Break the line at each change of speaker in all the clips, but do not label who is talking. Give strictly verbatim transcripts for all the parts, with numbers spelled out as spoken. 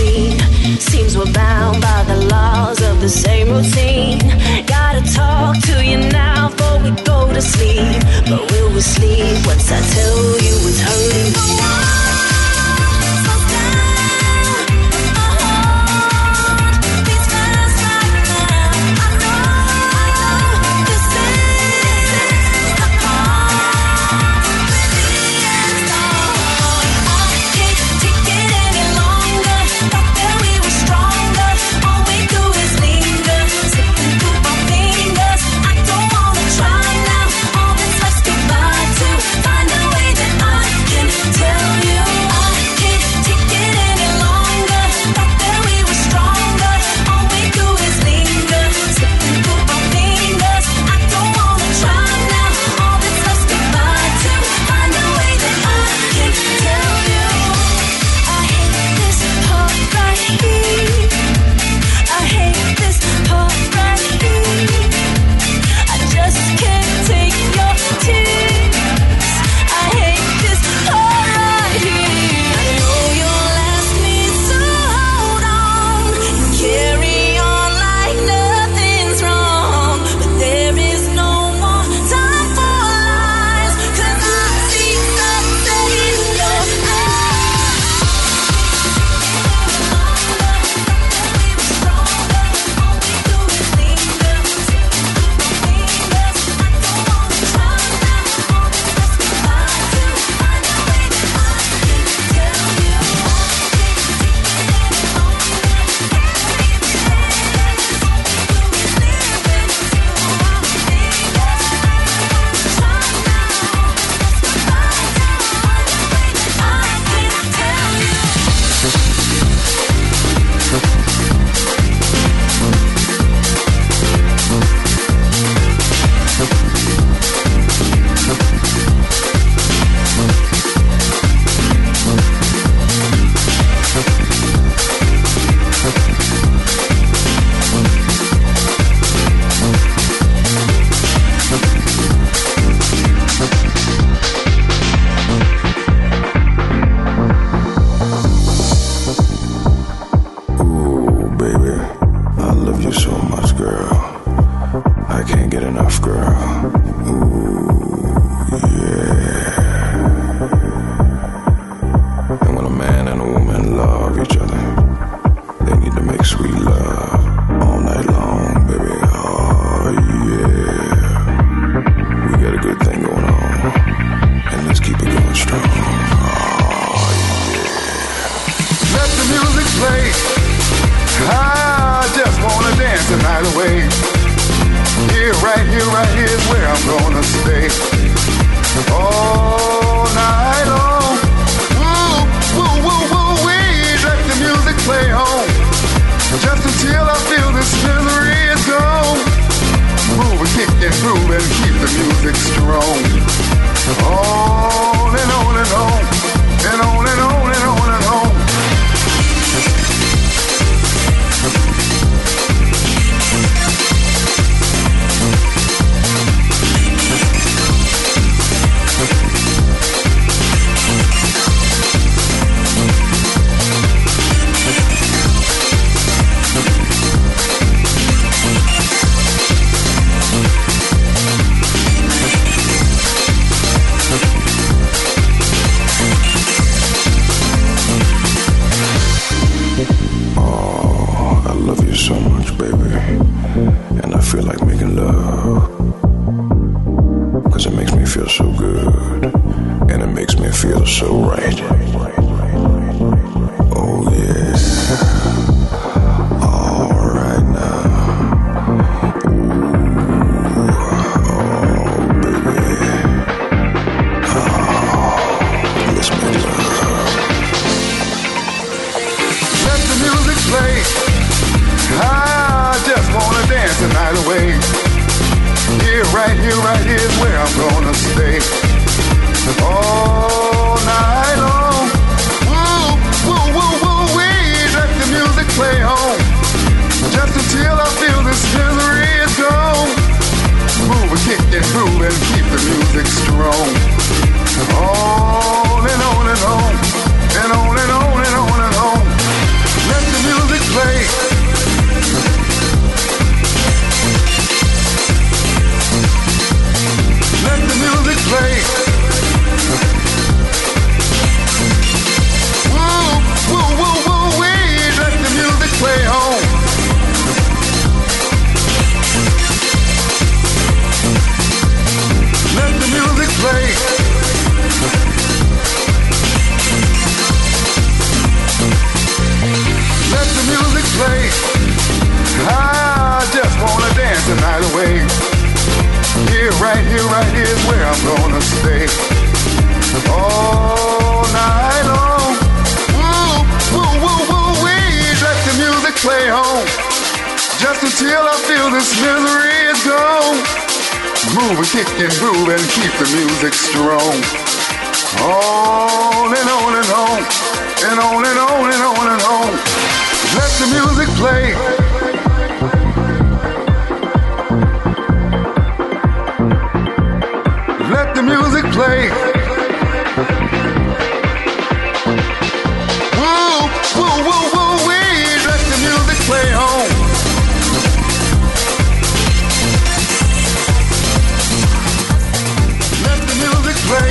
need. Seems we're bound by the laws of the same routine. Gotta talk to you now before we go to sleep. But will we sleep once I tell you it's hurting?
On and on and on, and on and on and on and on. Let away. Here, right here, right here is where I'm gonna stay. All night long. Woo, woo, woo, woo, wee. Let the music play on. Just until I feel this misery is gone. Move and kick and groove and keep the music strong. On and on and on. And on and on and on and on. Let the music play. Let the music play. Woo, woo, woo, woo, wee. Let the music play on. Let the music play.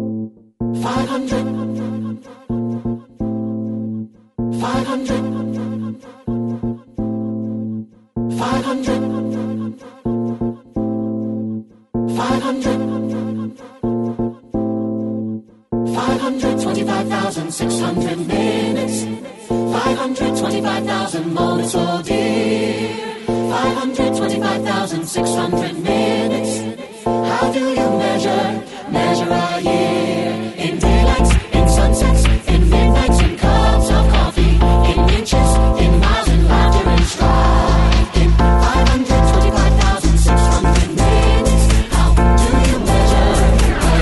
five hundred, five hundred. five hundred twenty-five thousand six hundred minutes. five hundred twenty-five thousand moments, oh dear. five hundred twenty-five thousand six hundred minutes. How do you measure, measure a year? In daylights, in sunsets, in midnights, in cups of coffee, in inches, in miles, in laughter and strife. In five hundred twenty-five thousand six hundred minutes, how do you measure a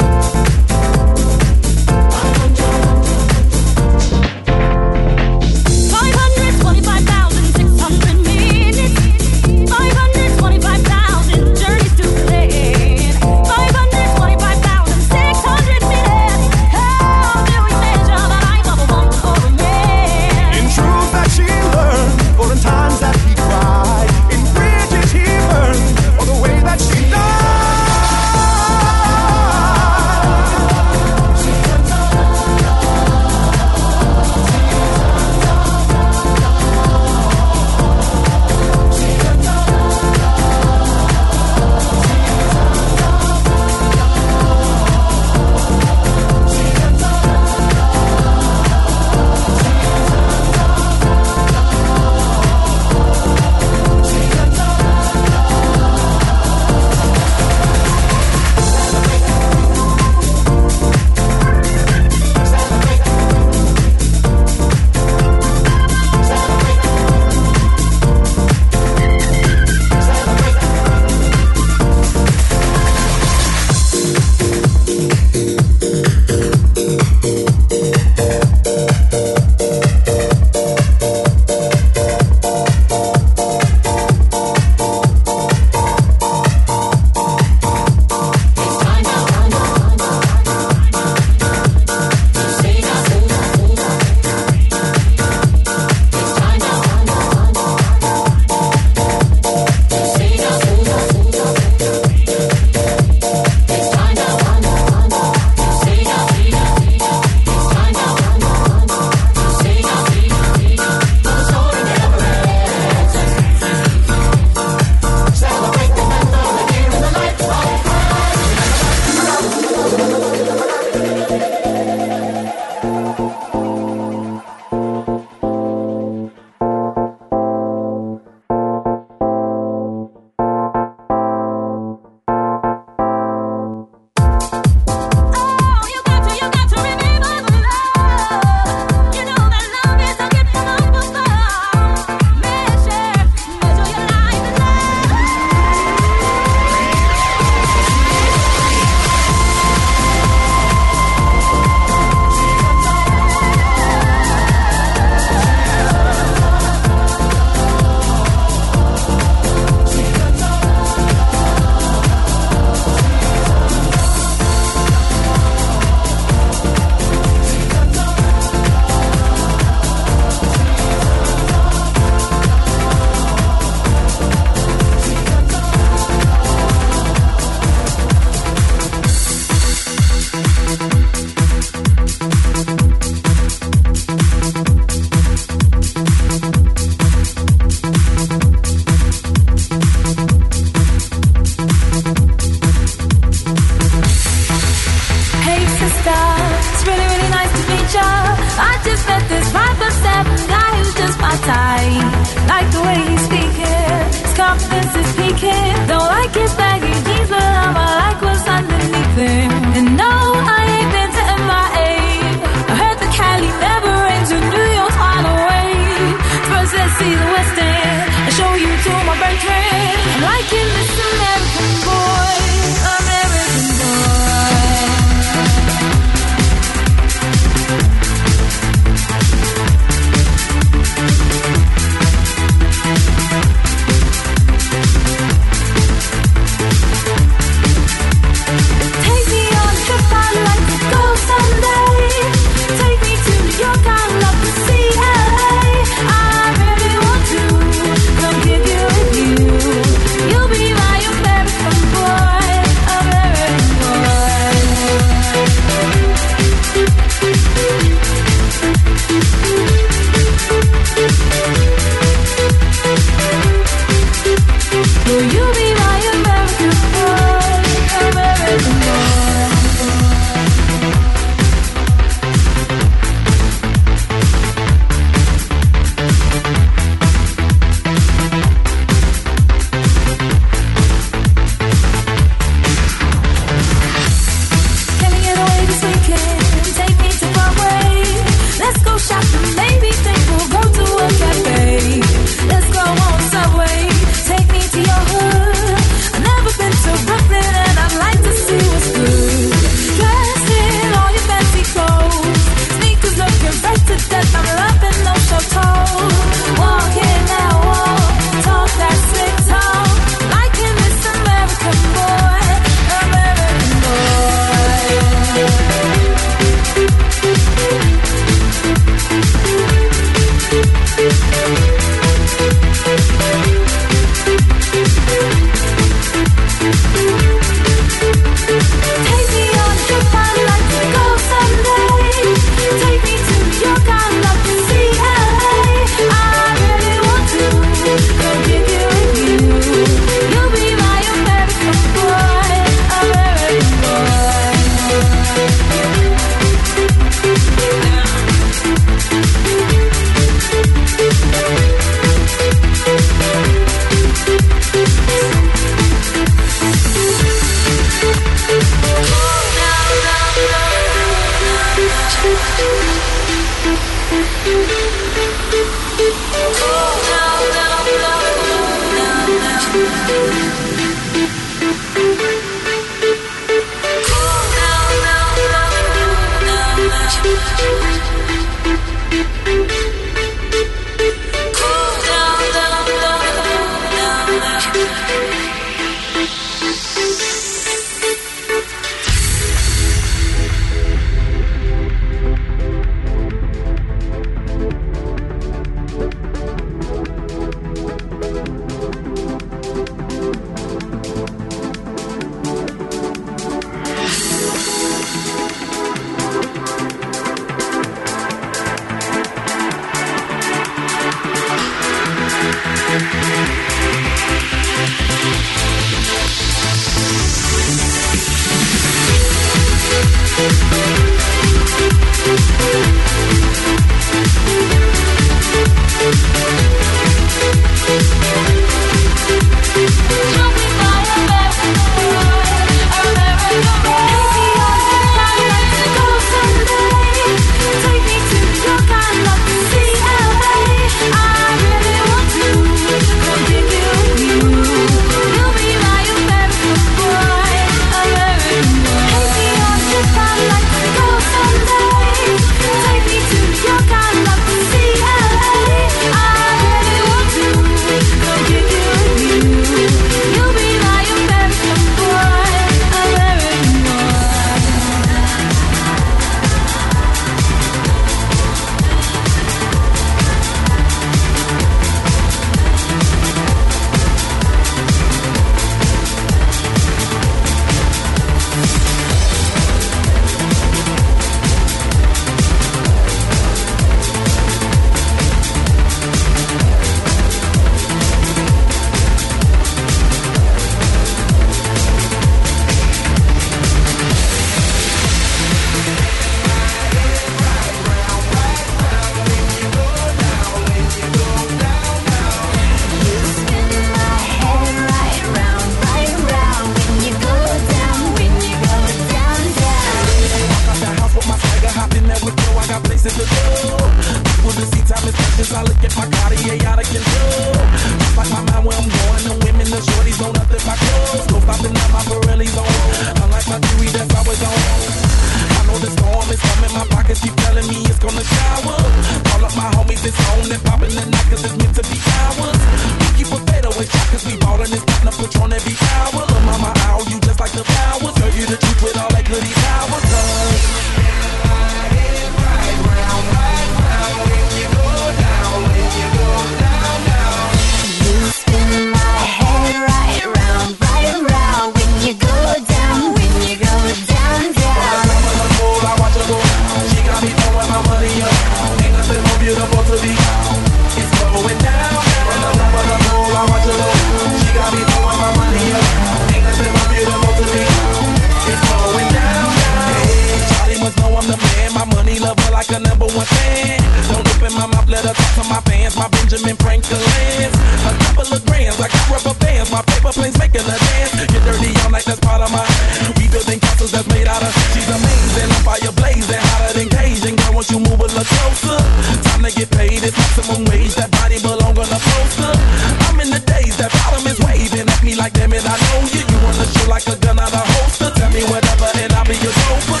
get my Cartier out of control. Just like my mind where I'm going, the women, the shorties don't nothing my clothes. No stopping at my Pirelli's on. Unlike my theory, that's always on. I know the storm is coming, my pockets keep telling me it's gonna shower. Call up my homies, it's on and popping the night cause it's meant to be ours. We keep a fadeaway shot cause we ballin' this platinum Patron every hour. Lil' mama, ow, you just like the flowers. Tell you the truth with all that goody powers. Cause right round, right round, when you go down, when you go down, down.
You spin my head right round, right round, when you go down, when you go down, down.
I watch her go. She got me throwing my money up. Ain't nothing more beautiful to me. It's going down. From the top of the pole, I watch her go. She got me throwing my money up. Ain't nothing more beautiful to me. It's going down. Hey, Charlie must know I'm the man. My money lover like a number one fan. Don't open my mouth, let her talk to my fans. My Benjamin Franklin's. A couple of grands, I got rubber bands. My paper planes making a dance. Get dirty all night, that's part of my. We building castles that's made out of. She's amazing, I'm fire blazing, hotter than Cajun. Girl, once you move a little closer, time to get paid. It's maximum wage. That body belong on a poster. I'm in the days that bottom is waving at me like, damn it, I know you. You wanna shoot like a gun out of holster? Tell me whatever and I'll be your sofa.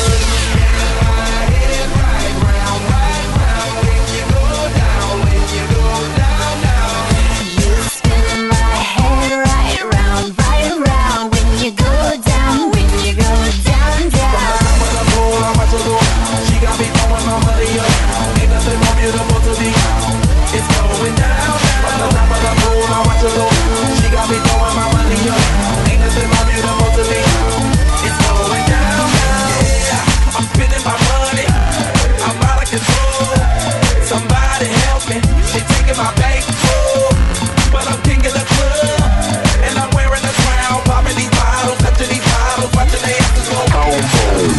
Somebody help me, she taking my bankroll. But I'm king of the club, and I'm wearing a crown. Popping these bottles, touching these bottles, watching they asses go boom.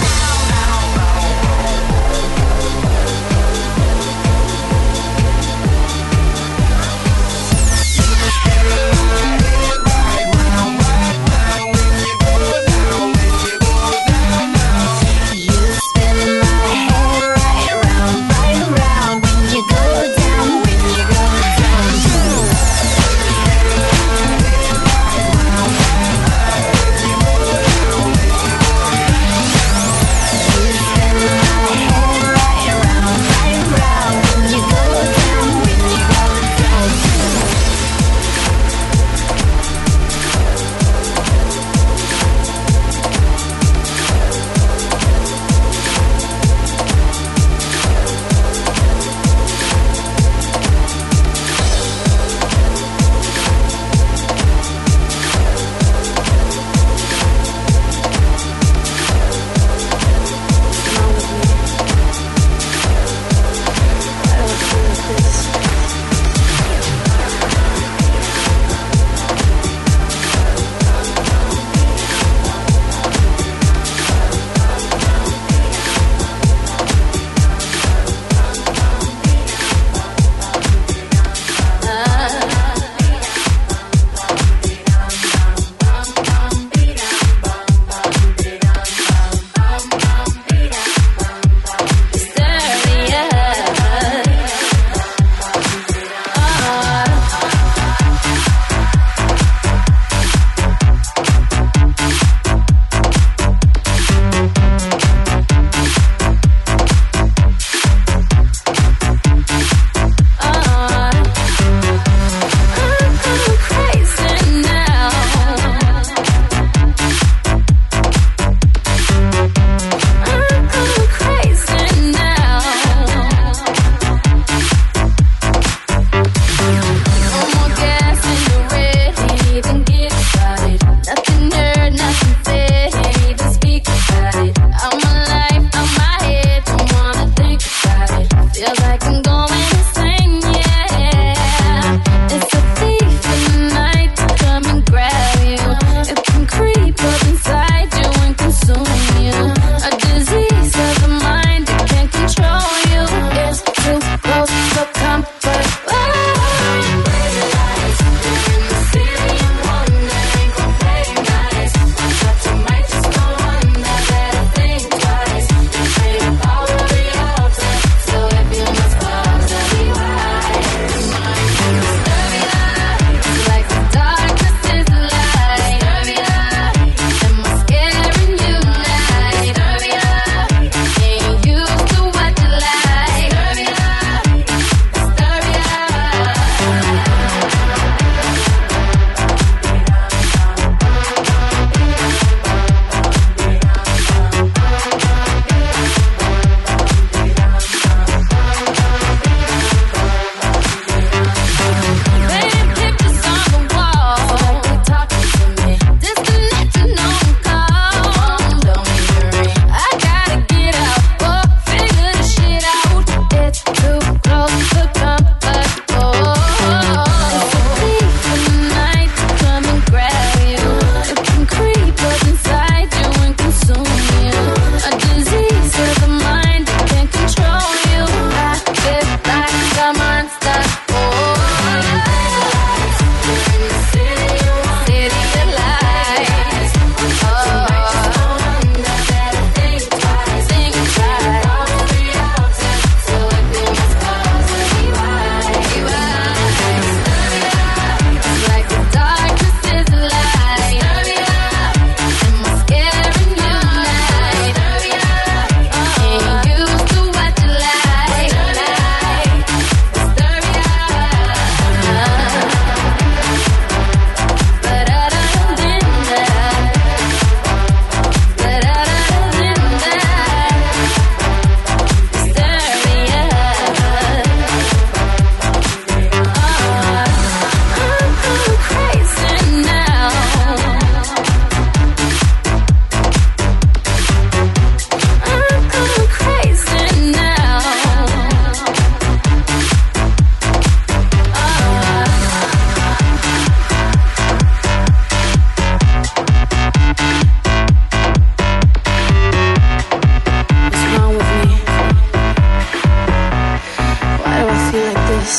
this.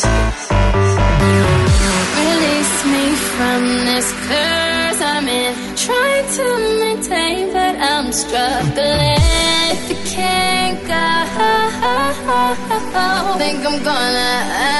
Release me from this curse I'm in. Trying to maintain, but I'm struggling. If you can't go, think I'm gonna.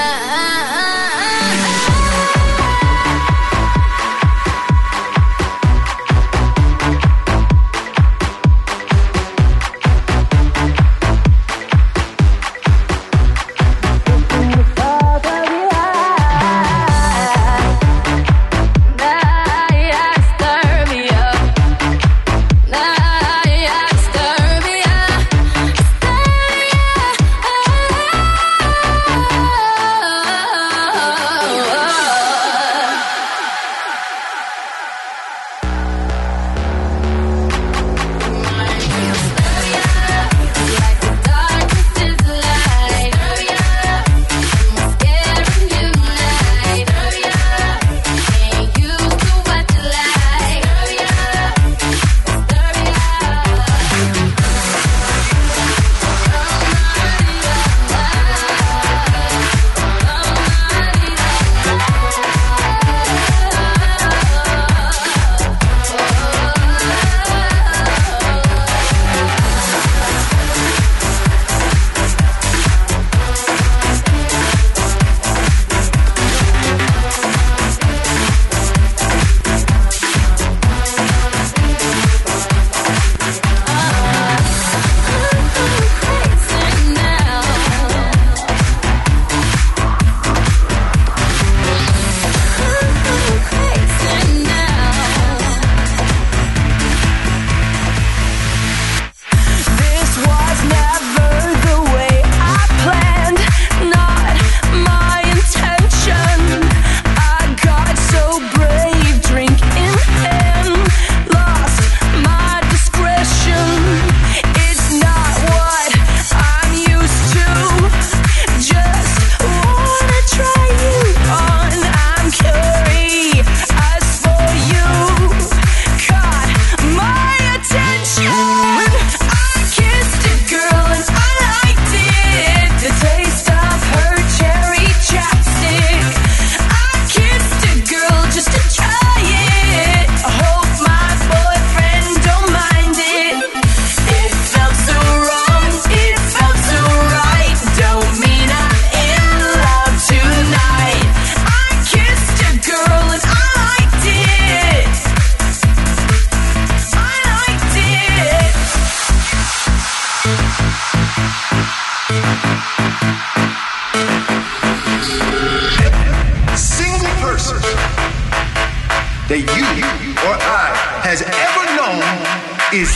that you or I has ever known is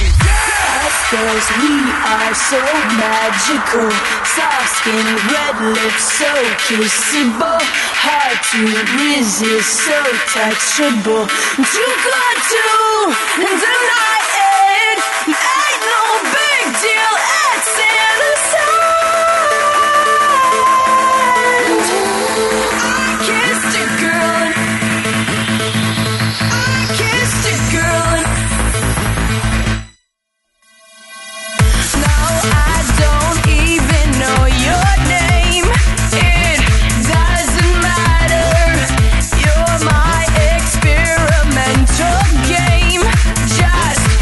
Cause we are so magical. Soft skin, red lips, so kissable. Hard to resist, so touchable. Too good to deny it. Ain't no big deal, it's innocent. I kissed a girl. I kissed a girl.
Game, just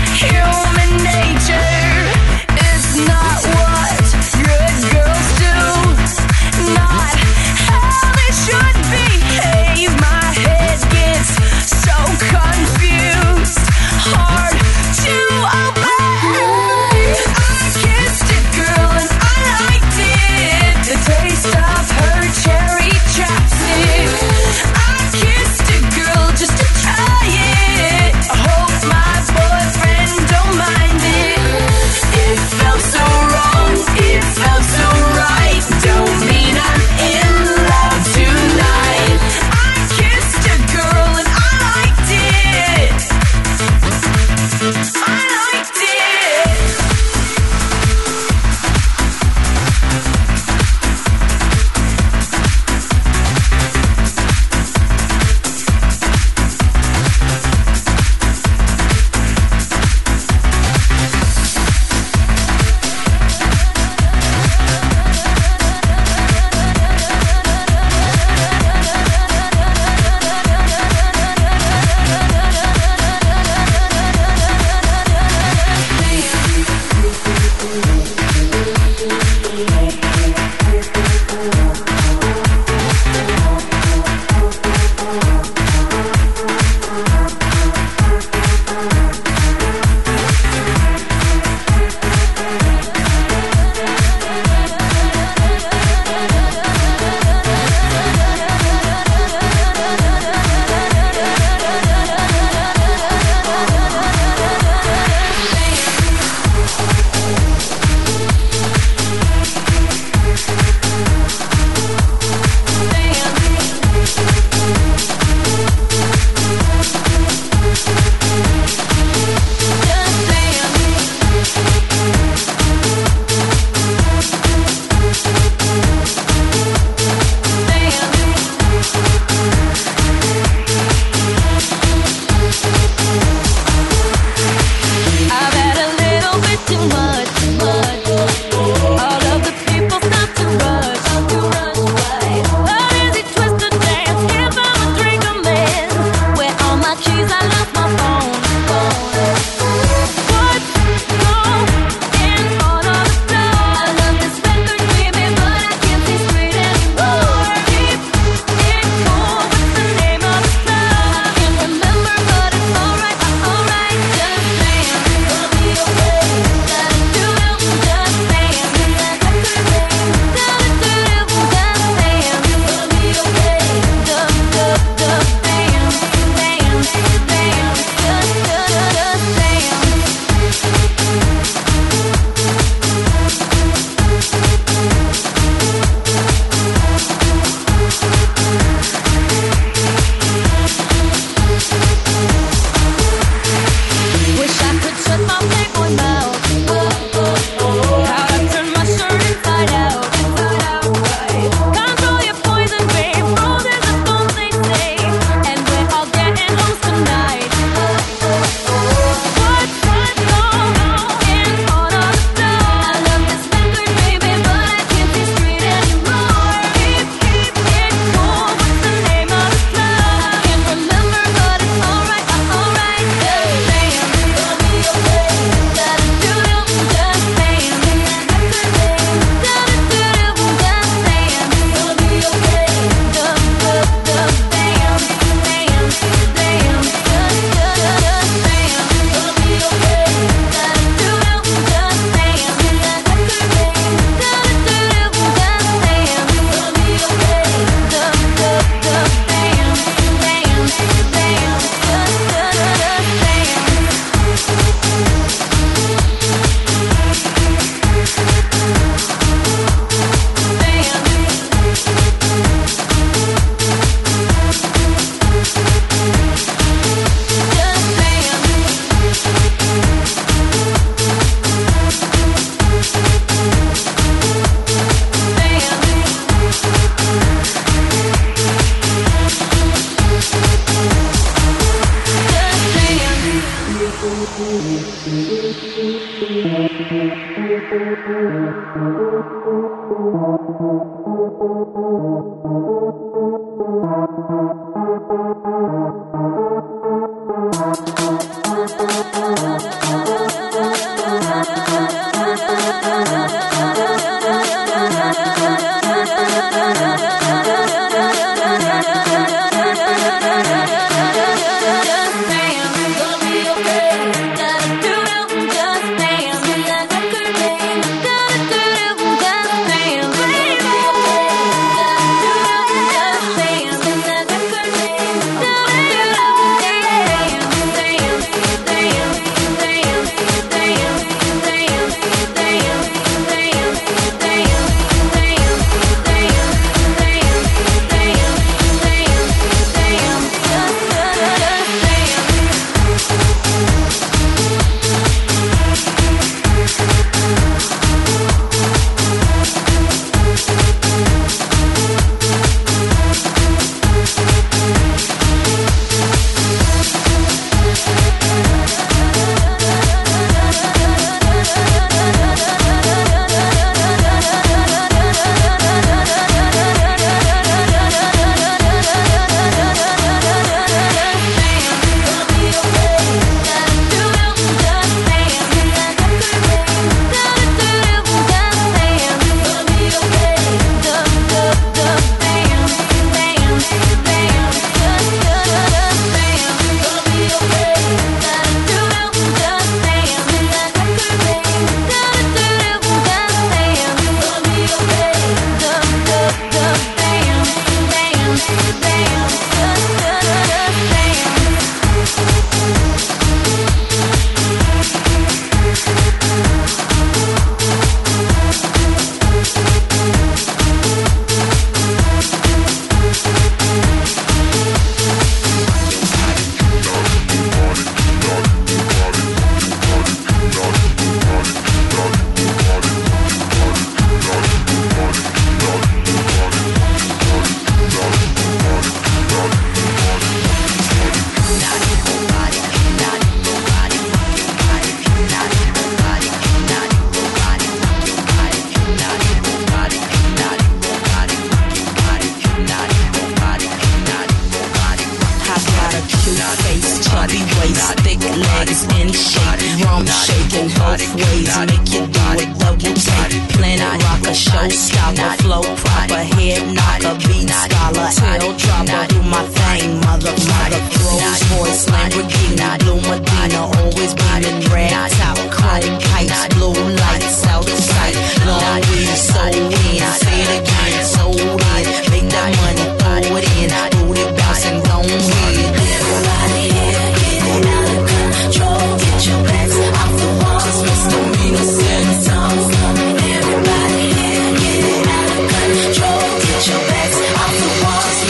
Everybody here, get it out of control. Get your backs off the walls.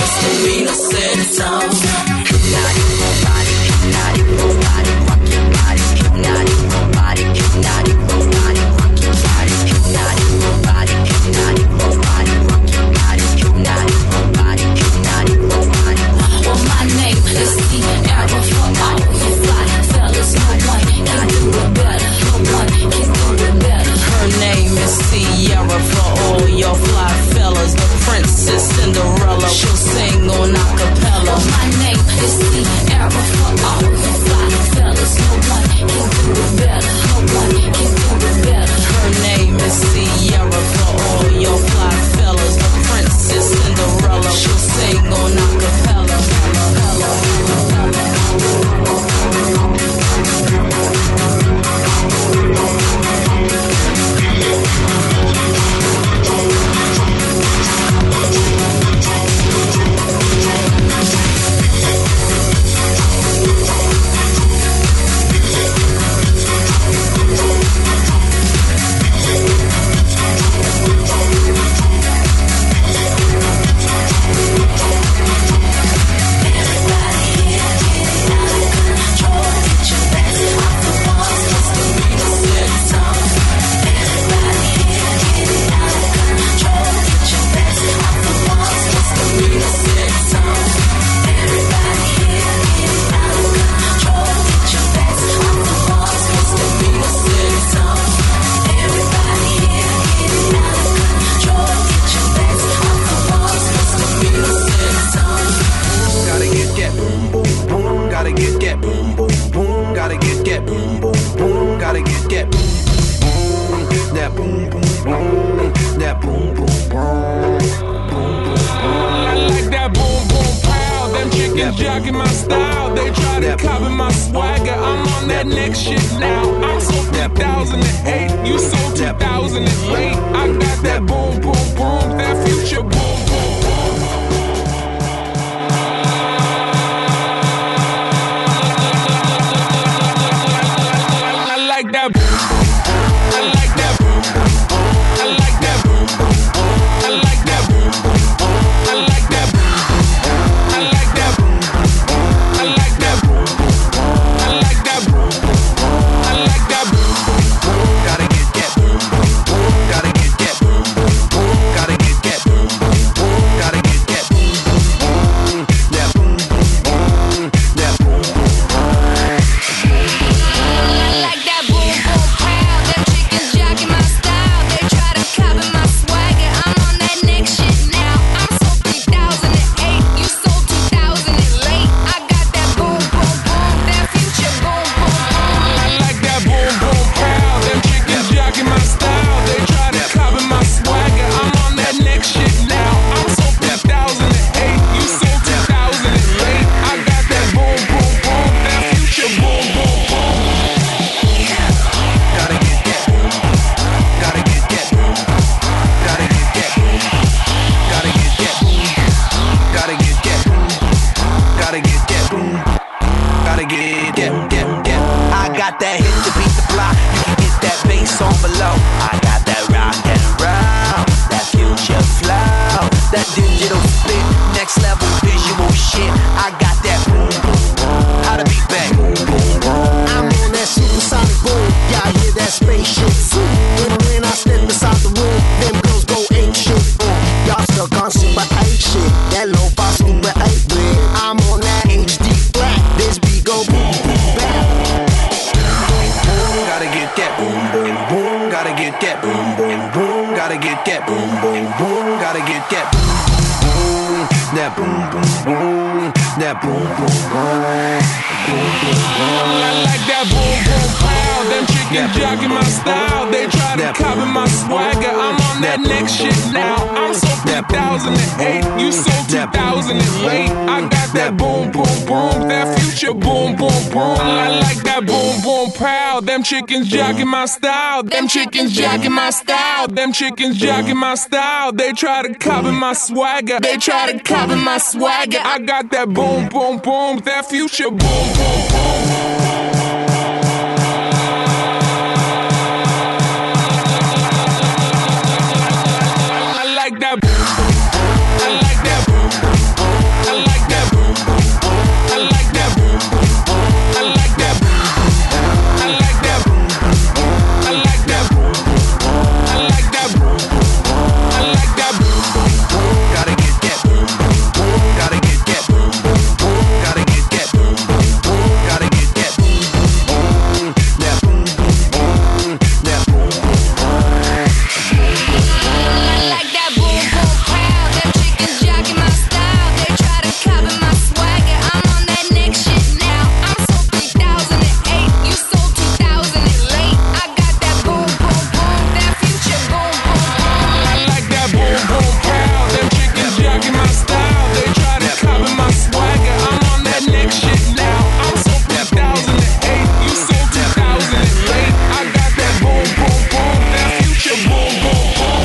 chickens jocking my style. They try to copy my swagger. I'm on that next shit now. I'm so two thousand eight, you so two thousand eight. I got that boom, boom, boom, that future boom, boom, boom. I like that boom. I like that boom. I like that boom. I like that boom. I like that boom. I like that boom. I like that boom. I like that boom. I like that boom. Gotta get that boom. Gotta get that boom. Gotta get that boom. Gotta get that boom. That boom. That boom.
I like that boom boom pow. Them chickens jocking my style. They try to copy my swagger. I'm on that next shit now. I'm so three thousand eight, you so two thousand late. I got that boom boom boom, that future boom boom boom.
I like that boom boom pow. Them chickens jocking my style. They try to copy my swagger. I'm on that next shit now. I'm so two thousand eight, you so two thousand eight. I got that boom boom boom, that future boom boom boom. Gotta get that. Gotta get that. Gotta get that. Gotta get that. Gotta get that. Gotta get that. Gotta get that. That. That.
I got that hit to beat the block. You can get that bass on below. I got that rock and roll, that future flow, that digital spit, next level visual shit. I got that boom boom boom. How to beat back? Boom boom boom.
I'm on that supersonic boom. Y'all hear that spaceship zoom. When, when I step inside the room, them girls go ape shit. Mm. Y'all stuck on super eight shit. That lo-fi super eight bit. I'm on that H D black. This beat go boom boom back.
Gotta get that boom boom boom. Gotta get that boom boom boom. Gotta get that boom boom boom. Gotta get that boom boom. That boom boom boom. That boom boom boom. Boom boom boom.
I like that boom boom pow. Them chickens jocking my style. They try to copy my swagger. I'm on that next shit now. I'm so two thousand eight, you so two thousand eight. I got that boom boom boom, that future boom boom boom. I like that boom boom pow. Them chickens jocking my style. Them chickens jocking my style. Them chickens jocking my style. They try to copy my swagger. They try to copy my swagger. I got that boom boom boom, that future boom boom boom. I like that boom. I like that boom. I like that boom. I like that boom. I like that boom. I like that boom. I like that boom. I like that boom. I like that boom.
Gotta get that boom. Gotta get that boom. Gotta get that boom. Gotta get that boom. That boom boom. That boom boom.
I like that boom boom pow. Them chickens jocking my style. They try to copy my swagger. I'm on that next shit now. I'm so three thousand eight, you so two thousand late. I got that boom boom boom, that future boom boom boom.
I like that boom boom pow. Them chickens jocking my style. They try to copy my swagger. I'm on that next shit now. I'm so two thousand eight, you so two thousand eight. I got that boom boom boom, that future boom boom boom.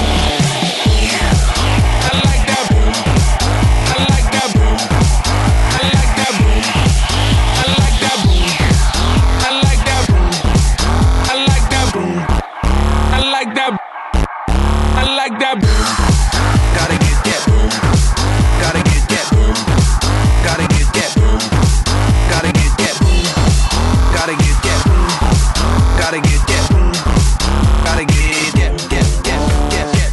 I like that boom. I like that boom. I like that boom. I like that boom. I like that boom. I like that boom. I like that. I like that boom.
Gotta get that boom. Gotta get that boom. Gotta get that boom. Gotta get that boom. Gotta get that boom. Gotta get that boom. Gotta get that, that, that, that, that.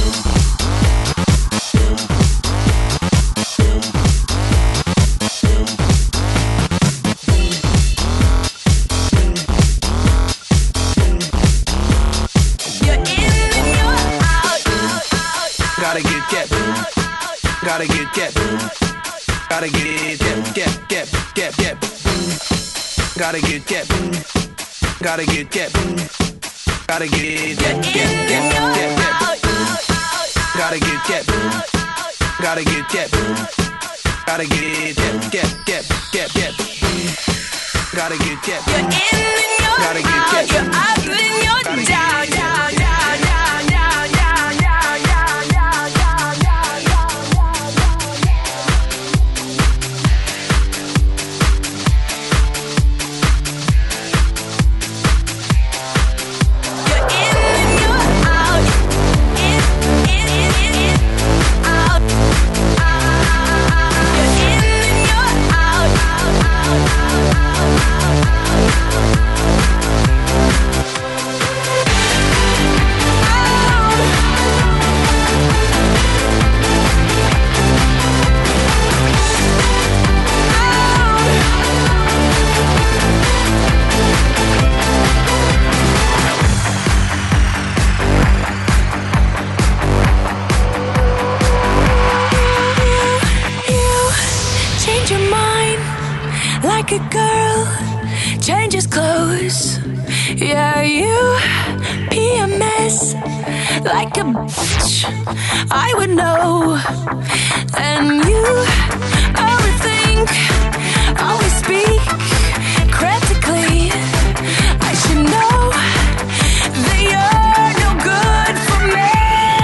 You're in and you're out.
Gotta get that boom. Gotta get that boom. Gotta get that, that, that, that, that boom. Gotta get that boom. Gotta get that boom. Gotta get that, that, that, that, that. Gotta get that boom. Gotta get that boom. Gotta get, get, get, get, get, get. Gotta get, get.
You're in and you're
Gotta get,
out,
get.
you're up and you're
Gotta
down,
get,
down,
get.
down, down, down, down, down, down, down, down, down, down, You're in and you're out, in, in, in, in, out, out. You're in and you're out, out, out, out, change your mind like a girl changes clothes. Yeah, you be a mess like a bitch. I would know. And you always think, always speak critically. I should know that you're no good for me.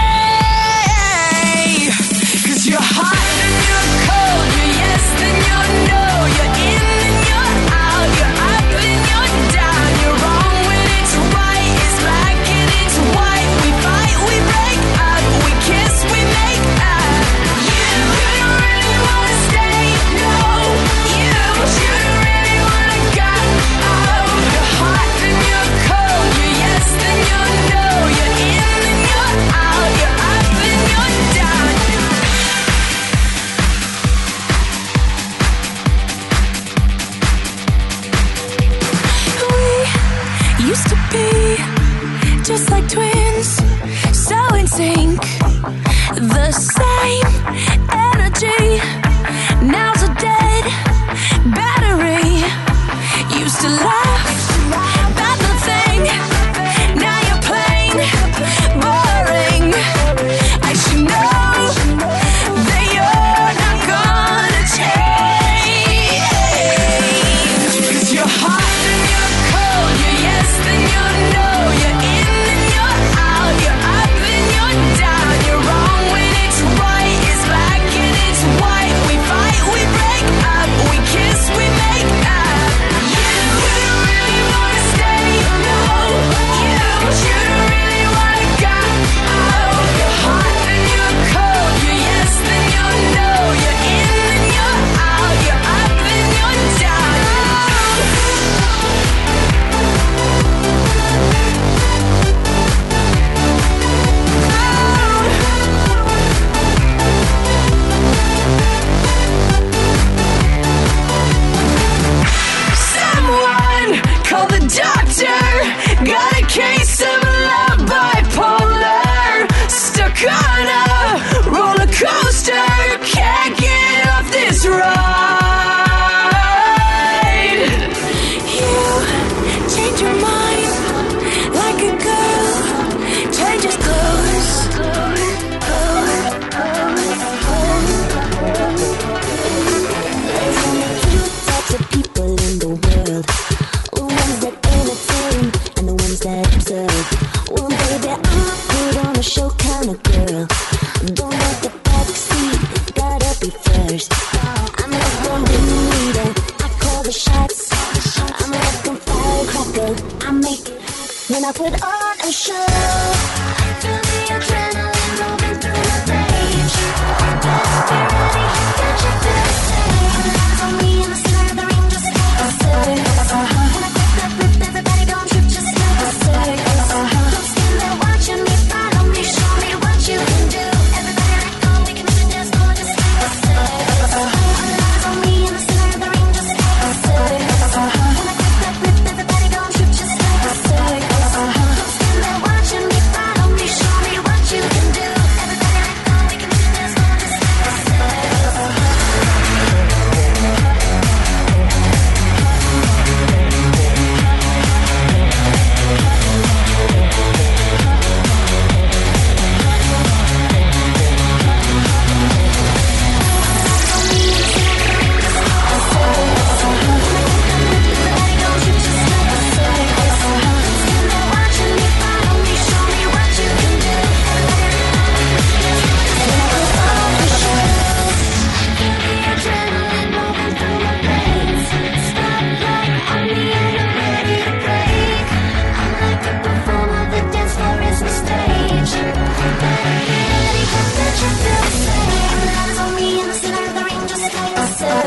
'Cause you're hot and you're cold, you're yes then you're no. You're in and you're out, you're up and you're down. You're wrong when it's right, it's black and it's white. We fight, we break up, we kiss, we make up. You don't really wanna stay, no. You shouldn't really wanna go. Oh, you're hot and you're cold, you're yes then you're no. You're in and you're out, you're up and you're down. We used to be just like twins, so in sync, the same energy. Now's a dead battery. Used to laugh about nothing, now you're plain boring. I should know that you're not gonna change. 'Cause you're hot and you're cold, you're yes then you're no. You're in and you're out, you're up and you're down. You're wrong when it's right, it's black and it's white. We fight, we break up, we kiss, we make up. You don't really wanna stay, no. You shouldn't really wanna go. Oh, you're hot and you're cold, you're yes then you're no. You're in and you're out, you're up and you're down. Someone call the doctor. Got a case of love bipolar. Stuck on a roller coaster. Can't get off this ride. You change your mind like a girl changes clothes.
There's only two types of people in the world. The ones that entertain and the ones that observe. Well, baby, I'm a put on a show kind of girl. Don't want the back seat, gotta be first. I'm like one leader, I call the shots. I'm like a firecracker, I make it when I put on a show. Feel the adrenaline moving through the veins. Let's be ready, got you feel the same. Eyes on me in the center of the ring, just like a circus. When I flip that flip, everybody don't trip, just like a circus. Don't stand there watching me, follow me, show me what you can do. Everybody let go, we can move and dance, go just like a circus. Eyes on me in the center of the ring, just like a circus. When I flip that flip, everybody don't trip, just like a circus. Don't stand there watching me, follow me, show me what you can do. Everybody let go, we can move and dance, go just like a circus.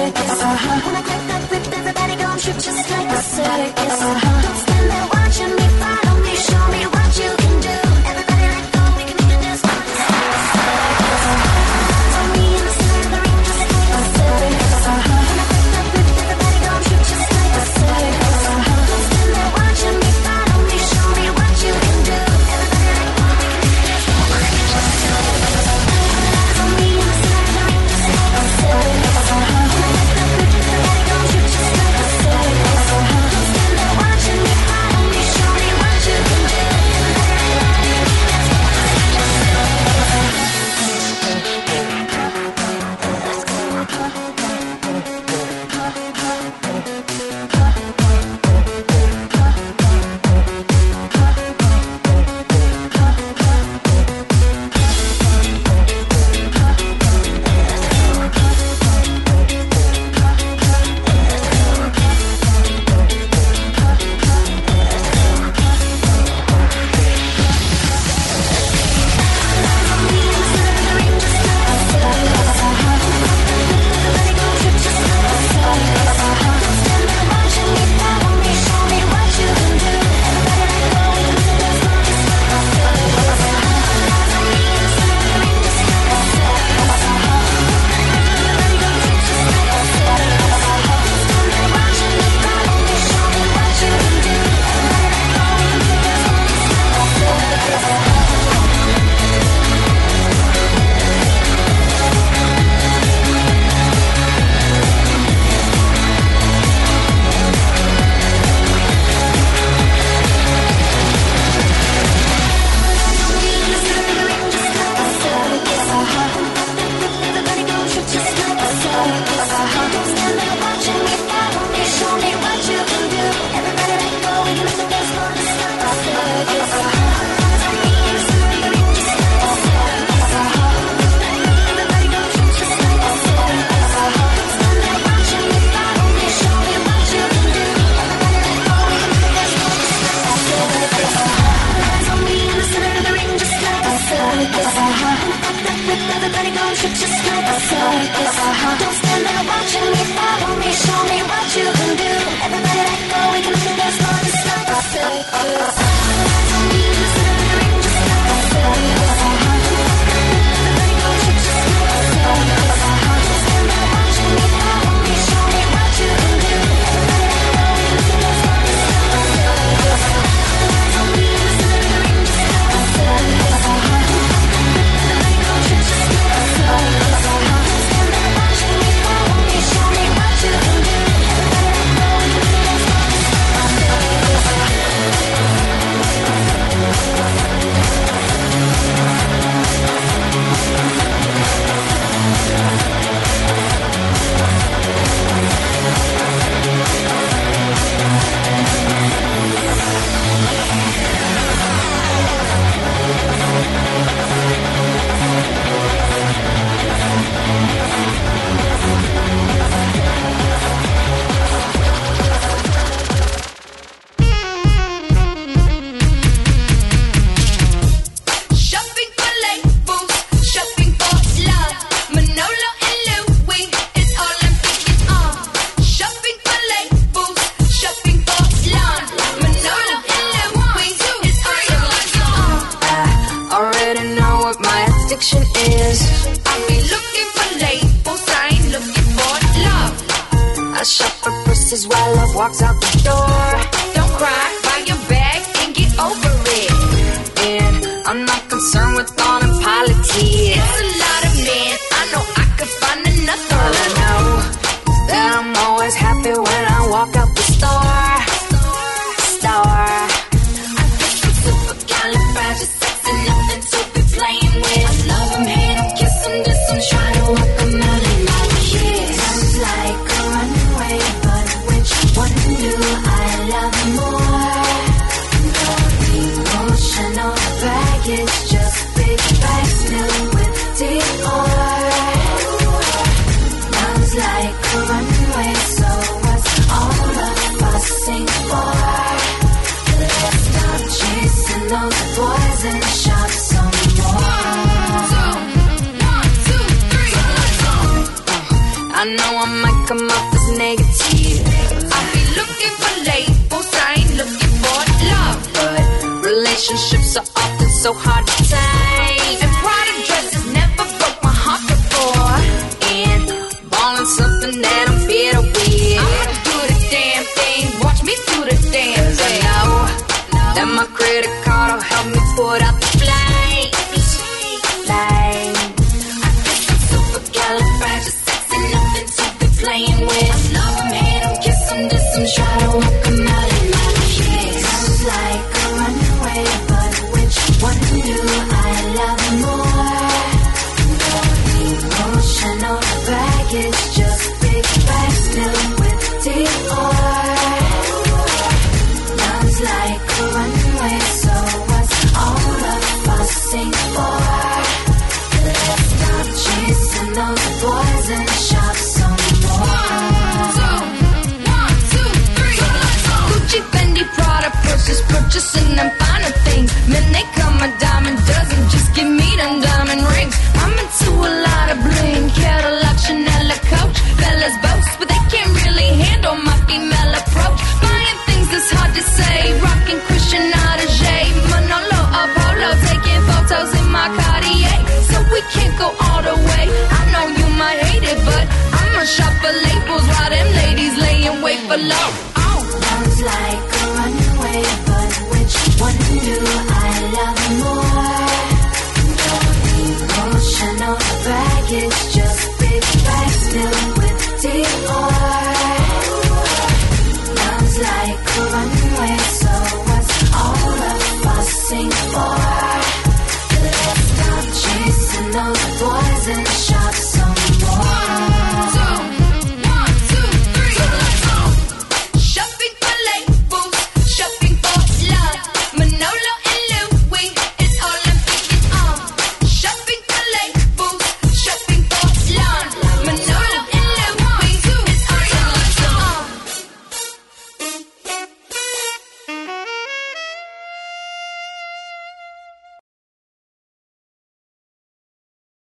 circus. Uh-huh. When I crack that whip, everybody gon' shoot just like a circus. Uh-huh. Don't stand there watching me, follow me, show me what you can do. Everybody let go, we can make the dance floor just like a circus. Uh-huh. Throw me in the center of the ring just like a circus. Uh-huh. When I crack that whip, everybody gon' shoot just like a circus. Uh-huh. Don't stand there watching me, follow me, show me what you can do. Everybody let go, we can make the dance floor just like a circus. Throw me in the center of the ring just like a circus. Uh-huh. When I crack that whip, everybody gon' shoot just like a circus. Uh-huh. Don't stand there watching me, follow me, show me what you can do. Everybody gon' shoot just like a circus. Uh-huh. Don't stand there watching me, follow me, show me what you can do. Everybody let go, we can make the dance floor just like a circus. Throw me in the center of the ring just like a circus. Uh-huh. Everybody gon' shoot just like a circus. Uh-huh. Don't stand there watching me, follow me, show me what you can do. Everybody let go, we can make the dance floor just like a circus. Throw me in the center of the ring just like a circus. Uh-huh. Everybody gon' shoot just like a circus. Uh-huh. Don't stand there watching me, follow me, show me what you can do. Everybody let go, we can make the dance floor just like a
Shopping for labels, shopping for love. Manolo and Louis, it's all I'm thinking of. Shopping for labels, shopping for love. Manolo and Louis, it's all I'm thinking of.
I already know what my addiction is.
I be looking for labels, I ain't looking for love.
I shop for purses while love walks out the door.
Don't cry, buy your bag and get over it.
And I'm not concerned with all the politics.
It's a lot of men, I know I could find another.
All I know is that I'm always happy when I walk out the store. Store.
Supercalifragistic, nothing to be playing with. I love him, hate him, kiss him, diss him, try to work him out in my kiss.
Sounds like a runaway, but which one do I
I might come off as negative. I'll be looking for labels, I ain't looking for love. But relationships are often so hard to take. And Prada dresses never broke my heart before. And ballin' something that I'm bitter with. I'ma do the damn thing, watch me do the damn thing. I know that my credit card will help me put out the flames. Like, I guess I'm supercalifragilistic, nothing to be playing with. I love him, hate him, kiss him, diss him, try to walk him out in my kiss. Sounds like a runaway, but which one do I love more? No emotional baggage, just big bags filled with Dior. Sounds like a runaway, so what's all the fussing for? Let's stop chasing those boys and shop some more. Two, one, two, three, let's go. Gucci, Fendi, Prada, purses, purchasing them finer things. Men, they come a dime a dozen, just give me them diamond rings. I'm into a lot of bling, Cadillac, Chanel, a Coach. Fellas boast, but they can't really handle my female approach. Buying things that's hard to say, rocking Christian Audigier, Manolo, Apollo, taking photos in my Cartier. So we can't go all the way. I know you might hate it, but I'ma shop for labels while them ladies lay in wait for love.